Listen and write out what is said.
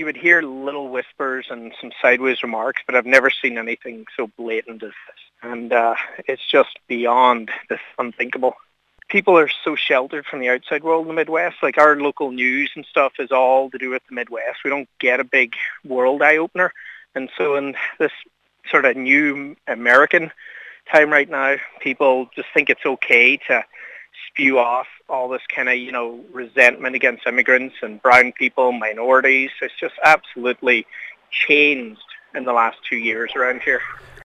would hear little whispers and some sideways remarks, but I've never seen anything so blatant as this. And it's just beyond this unthinkable. People are so sheltered from the outside world in the Midwest. Like, our local news and stuff is all to do with the Midwest. We don't get a big world eye-opener. And so in this sort of new American time right now, people just think it's okay to spew off all this kind of, resentment against immigrants and brown people, minorities. It's just absolutely changed in the last 2 years around here.